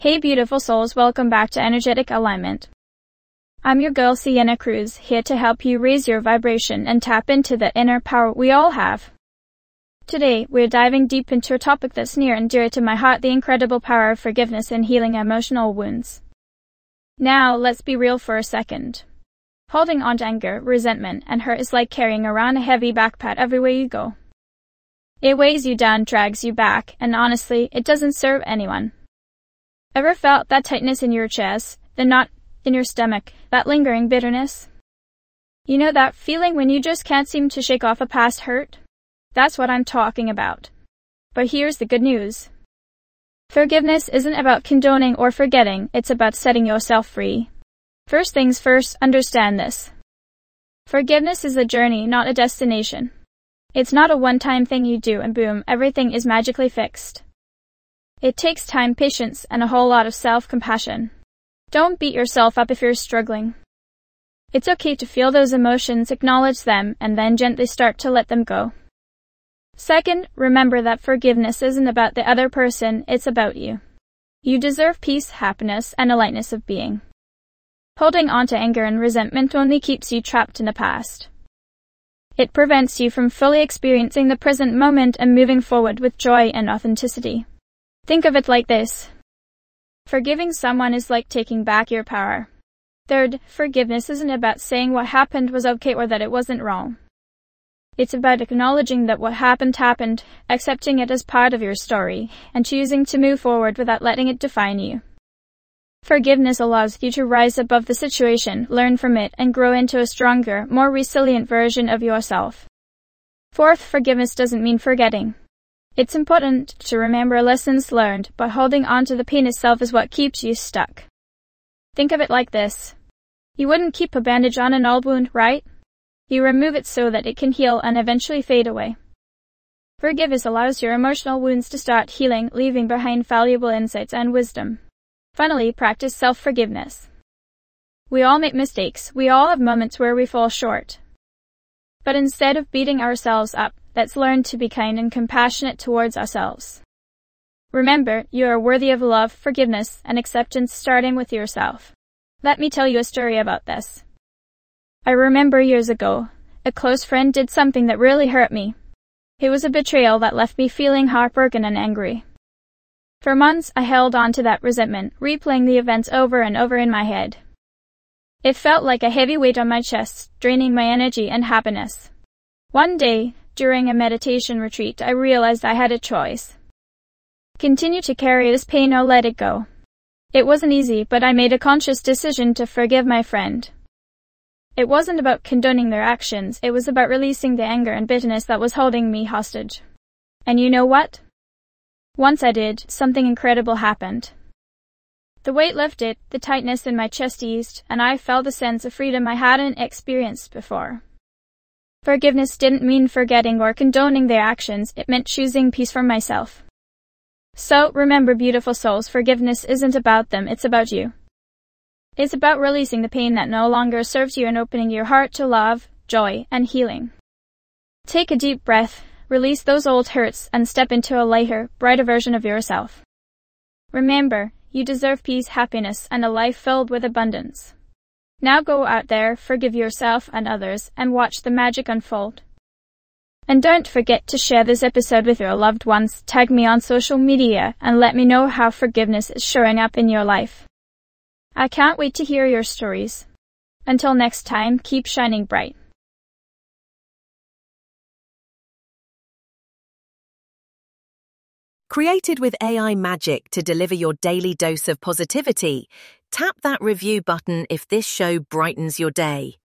Hey beautiful souls, welcome back to Energetic Alignment. I'm your girl Sienna Cruz, here to help you raise your vibration and tap into the inner power we all have. Today, we're diving deep into a topic that's near and dear to my heart, the incredible power of forgiveness in healing emotional wounds. Now, let's be real for a second. Holding on to anger, resentment, and hurt is like carrying around a heavy backpack everywhere you go. It weighs you down, drags you back, and honestly, it doesn't serve anyone. Ever felt that tightness in your chest, the knot in your stomach, that lingering bitterness? You know that feeling when you just can't seem to shake off a past hurt? That's what I'm talking about. But here's the good news. Forgiveness isn't about condoning or forgetting, it's about setting yourself free. First things first, understand this. Forgiveness is a journey, not a destination. It's not a one-time thing you do and boom, everything is magically fixed. It takes time, patience, and a whole lot of self-compassion. Don't beat yourself up if you're struggling. It's okay to feel those emotions, acknowledge them, and then gently start to let them go. Second, remember that forgiveness isn't about the other person, it's about you. You deserve peace, happiness, and a lightness of being. Holding on to anger and resentment only keeps you trapped in the past. It prevents you from fully experiencing the present moment and moving forward with joy and authenticity. Think of it like this. Forgiving someone is like taking back your power. Third, forgiveness isn't about saying what happened was okay or that it wasn't wrong. It's about acknowledging that what happened, accepting it as part of your story, and choosing to move forward without letting it define you. Forgiveness allows you to rise above the situation, learn from it, and grow into a stronger, more resilient version of yourself. Fourth, forgiveness doesn't mean forgetting. It's important to remember lessons learned, but holding on to the pain itself is what keeps you stuck. Think of it like this. You wouldn't keep a bandage on an old wound, right? You remove it so that it can heal and eventually fade away. Forgiveness allows your emotional wounds to start healing, leaving behind valuable insights and wisdom. Finally, practice self-forgiveness. We all make mistakes. We all have moments where we fall short. But instead of beating ourselves up, let's learn to be kind and compassionate towards ourselves. Remember, you are worthy of love, forgiveness, and acceptance starting with yourself. Let me tell you a story about this. I remember years ago, a close friend did something that really hurt me. It was a betrayal that left me feeling heartbroken and angry. For months, I held on to that resentment, replaying the events over and over in my head. It felt like a heavy weight on my chest, draining my energy and happiness. One day, during a meditation retreat, I realized I had a choice. Continue to carry this pain or let it go. It wasn't easy, but I made a conscious decision to forgive my friend. It wasn't about condoning their actions, it was about releasing the anger and bitterness that was holding me hostage. And you know what? Once I did, something incredible happened. The weight lifted, the tightness in my chest eased, and I felt a sense of freedom I hadn't experienced before. Forgiveness didn't mean forgetting or condoning their actions, it meant choosing peace for myself. So, remember beautiful souls, forgiveness isn't about them, it's about you. It's about releasing the pain that no longer serves you and opening your heart to love, joy, and healing. Take a deep breath, release those old hurts, and step into a lighter, brighter version of yourself. Remember, you deserve peace, happiness, and a life filled with abundance. Now go out there, forgive yourself and others, and watch the magic unfold. And don't forget to share this episode with your loved ones, tag me on social media, and let me know how forgiveness is showing up in your life. I can't wait to hear your stories. Until next time, keep shining bright. Created with AI magic to deliver your daily dose of positivity, tap that review button if this show brightens your day.